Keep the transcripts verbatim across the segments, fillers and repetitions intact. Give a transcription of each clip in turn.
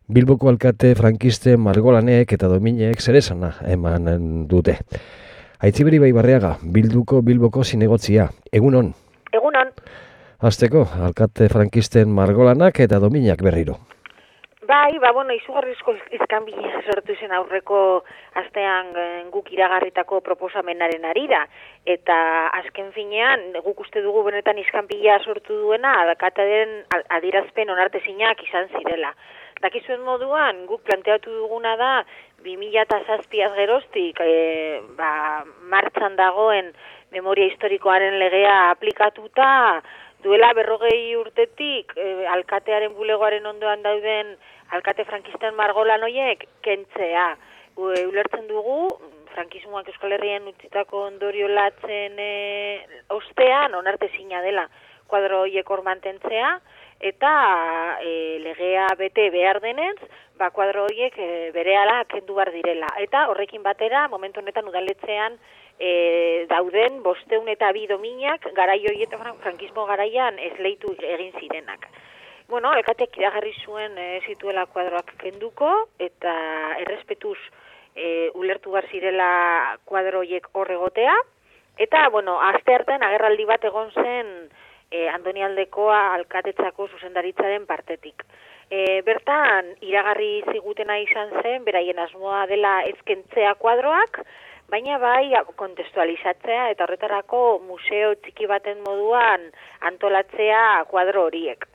Bilboko alkate frankisten Margolanek eta Dominek zeresana eman dute. Aitziberi Baibarriaga, Bilduko Bilboko zinegotzia. Egunon? Egunon. Hasteko, alkate frankisten Margolanak eta Dominak berriro. Bai, ba, bueno, izugarrizko izkanbila sortu zen aurreko astean guk iragarritako proposamenaren arira. Eta azken finean, guk uste dugu benetan izkanbila sortu duena, alkatearen adierazpen onartezinak izan zirela. Dakizuen moduan, guk planteatu duguna da, bi mila zazpiaz geroztik, e, ba, martxan dagoen memoria historikoaren legea aplikatuta, duela berrogei urtetik, e, alkatearen bulegoaren ondoan dauden alkate frankisten Margolan horiek kentzea. E, ulertzen dugu, frankismoak Euskal Herrian utzitako ondorio latzen e, ostean, onartezina dela kuadro horiek hor mantentzea, eta e, legea bete behar denez, ba, kuadro horiek e, berehala kendu behar direla. Eta horrekin batera, momentu honetan udaletzean e, dauden bosteun eta bi dominak garai horietan frankismo garaian esleitu egin zirenak. Bueno, alkateak iragarri zuen e, zituela kuadroak kenduko, eta errespetuz e, ulertu behar zirela kuadro horiek hor egotea. Eta, bueno, aste hartan agerraldi bat egon zen e, Andoni Aldekoa alkatetzako zuzendaritzaren partetik. E, bertan, iragarri zigutena izan zen, beraien asmoa dela ezkentzea kuadroak, baina bai kontestualizatzea eta horretarako museo txiki baten moduan antolatzea kuadro horiek.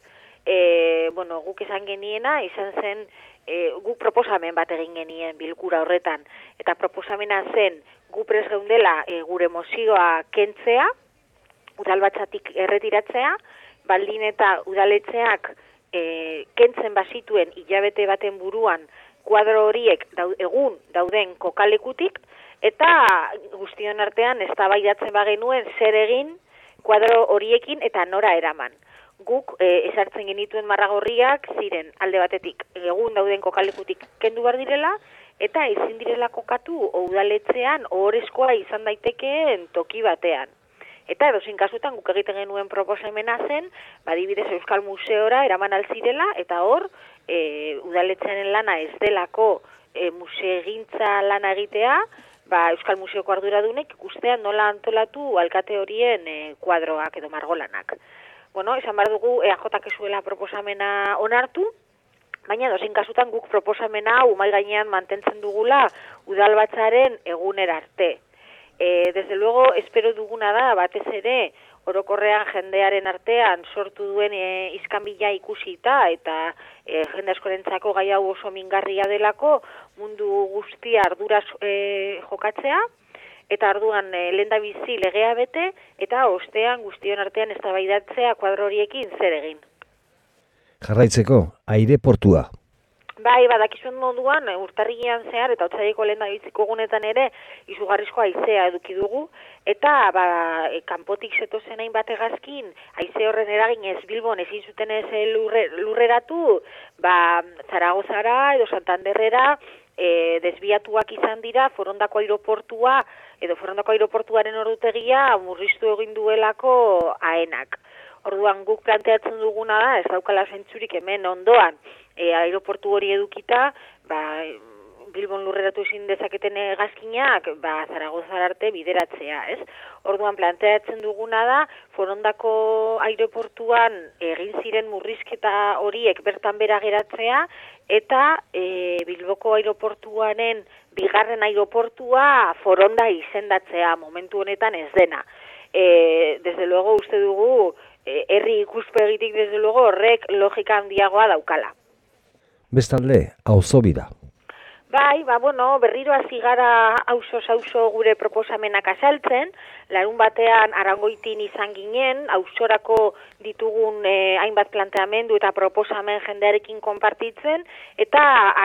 E, bueno, guk esan geniena, izan zen, e, guk proposamen bat egin genien bilkura horretan, eta proposamena zen gu prest geundela e, gure mozioa kentzea, udalbatzatik erretiratzea, baldin eta udaletzeak e, kentzen bazituen hilabete baten buruan kuadro horiek daud, egun dauden kokalekutik, eta guztion artean eztabaidatzen bagenuen zer egin kuadro horiekin eta nora eraman. Guk e, esartzen genituen marragorriak ziren alde batetik egun dauden kokalekutik kendu behar direla, eta ezin direla kokatu udaletzean ohorezkoa izan daitekeen toki batean. Eta edozein kasutan guk egiten genuen proposamena zen, badibidez Euskal Museora eraman alzirela, eta hor e, udaletzearen lana ez delako e, museegintza lana egitea, ba, Euskal Museoko arduradunek ikustean nola antolatu alkate horien e, kuadroak edo margolanak. Bueno, esan behar dugu E A Jak ezuela proposamena onartu, baina edozein kasutan guk proposamena hau mahai gainean mantentzen dugula udalbatzaren egunera arte. E, desde luego, espero duguna da, batez ere, orokorrean jendearen artean sortu duen e, izkanbila ikusita, eta e, jende askorentzako gai hau oso mingarria delako, mundu guztia arduraz e, jokatzea, eta arduan e, lehendabizi legea bete, eta ostean guztion artean eztabaidatzea kuadro horiekin zer egin. Jarraitzeko, aireportua. Bai, badakizuen moduan, urtarrilean zehar eta otsaileko lehendabiziko egunetan ere izugarrizko haizea eduki dugu, eta ba, kanpotik zetozen hainbat hegazkin, haize horren eraginez Bilbon ezin zuten ez lurre, lurreratu, ba, Zaragozara edo Santanderrera e, desbiatuak izan dira Forondako aireportua edo Forondako aireportuaren ordutegia murriztu egin duelako aenak. Orduan guk planteatzen duguna da, ez daukala zentzurik hemen ondoan, e, aeroportu hori edukita, ba, Bilbon lurreratu ezin dezaketen hegazkinak, ba, Zaragozara arte bideratzea, ez? Orduan planteatzen duguna da, Forondako aireportuan egin ziren murrizketa horiek bertan bera geratzea, eta e, Bilboko aireportuaren bigarren aireportua Foronda izendatzea, momentu honetan ez dena. E, desde luego uste dugu, herri ikuspegitik desde luego horrek logika handiagoa daukala. Bestalde, auzobida. Bai, ba, bueno, berriro hasi gara auzo-auzo gure proposamenak azaltzen, larun batean Arangoitin izan ginen, auzorako ditugun eh, hainbat planteamendu eta proposamen jendearekin konpartitzen, eta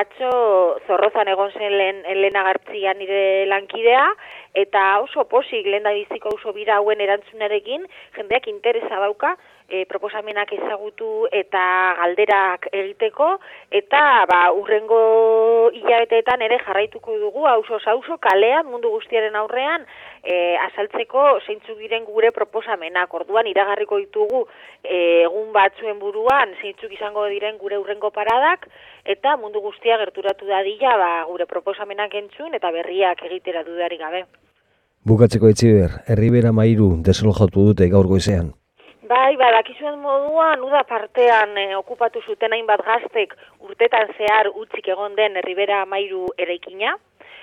atzo Zorrozan egon zen lehen, lehen agartzian nire lankidea, eta oso posik lehen da biziko auzo bira hauen erantzunarekin, jendeak interesa dauka, E, proposamenak ezagutu eta galderak egiteko, eta ba, urrengo hilabeteetan ere jarraituko dugu auzo auzo kalean mundu guztiaren aurrean e, azaltzeko zeintzuk diren gure proposamenak. Orduan iragarriko ditugu e, egun batzuen buruan zeintzuk izango diren gure hurrengo paradak, eta mundu guztia gerturatu dadila ba, gure proposamenak entzun eta berriak egitera dudarik gabe. Bukatzeko Aitziber, Erribera Mairu desalojatu dute gaur goizean. Bai, badakizuen moduan, uda partean eh, okupatu zuten hainbat gaztek urtetan zehar utzik egon den Erribera Mairu eraikina.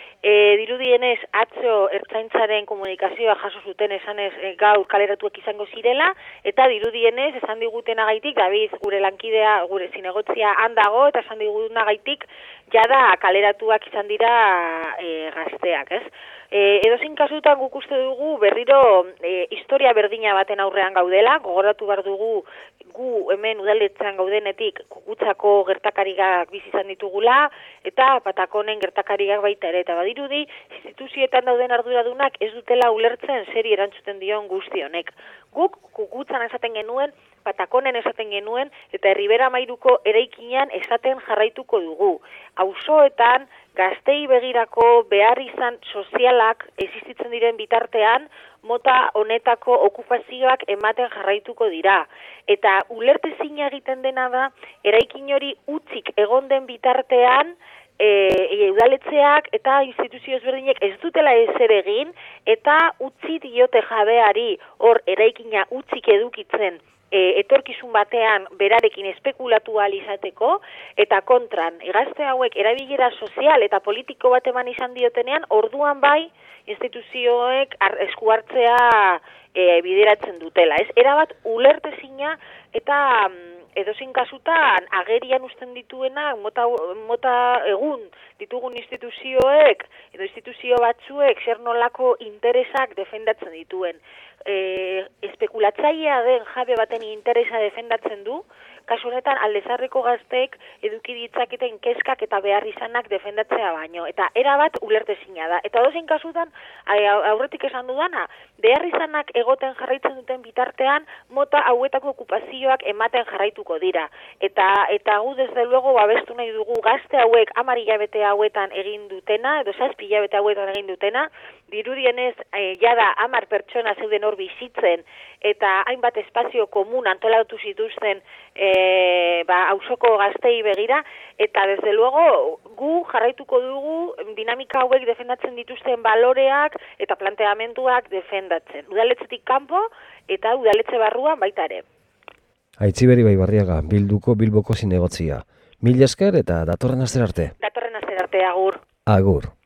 E, dirudienez, atzo ertzaintzaren komunikazioa jaso zuten esanez e, gaur kaleratuak izango zirela, eta dirudienez, esan digutenagaitik, David, gure lankidea, gure zinegotzia handago, eta esan digutenagaitik, jada kaleratuak izan dira e, gazteak, ez? E, edozein kasutan guk uste dugu berriro e, historia berdina baten aurrean gaudela, gogoratu behar dugu gu hemen udaletzean gaudenetik kukutzako gertakariak bizi izan ditugula, eta Patakonen gertakariak baita ere, eta badirudi, instituzioetan dauden arduradunak ez dutela ulertzen zeri erantzuten dion guzti honek. Guk kukutzan esaten genuen, Patakonen esaten genuen, eta Erribera Mairuko eraikinean esaten jarraituko dugu. Auzoetan, gaztei begirako behar izan sozialak existitzen diren bitartean, mota honetako okupazioak ematen jarraituko dira. Eta ulertezina egiten dena da, eraikin hori utzik egon den bitartean, e, e, udaletzeak eta instituzio ezberdinek ez dutela ezer egin, eta utzi diote jabeari hor eraikina utzik edukitzen, E, etorkizun batean berarekin espekulatu ahal izateko, eta kontran, gazte hauek erabilera sozial eta politiko bat eman izan diotenean, orduan bai instituzioek esku hartzea e, bideratzen dutela. Ez? Erabat ulertezina eta edozein kasutan agerian uzten dituena mota, mota egun ditugun instituzioek edo instituzio batzuek zer nolako interesak defendatzen dituen. E, espekulatzailea den jabe baten interesa defendatzen du, kasu honetan aldezarreko gazteek eduki ditzaketen kezkak eta behar izanak defendatzea baino, eta erabat ulertezina da. Eta dozein kasutan, aurretik esan dudana, behar izanak egoten jarraitzen duten bitartean, mota hauetako okupazioak ematen jarraituko dira. Eta eta gu desde luego babestu nahi dugu gazte hauek hamar hilabete hauetan egin dutena, edo zazpi hilabete hauetan egin dutena, dirudienez e, jada hamar pertsona zeuden hor bizitzen, eta hainbat espazio komun antolatu zituzten e, ba, auzoko gaztei begira, eta desde luego gu jarraituko dugu dinamika hauek defendatzen dituzten baloreak eta planteamenduak defendatzen. Udaletzetik kanpo eta udaletxe barruan baita ere. Aitziber Ibaibarriaga, Bilduko Bilboko zinegotzia. Mil esker eta datorren astera arte. Datorren astera arte, agur. Agur.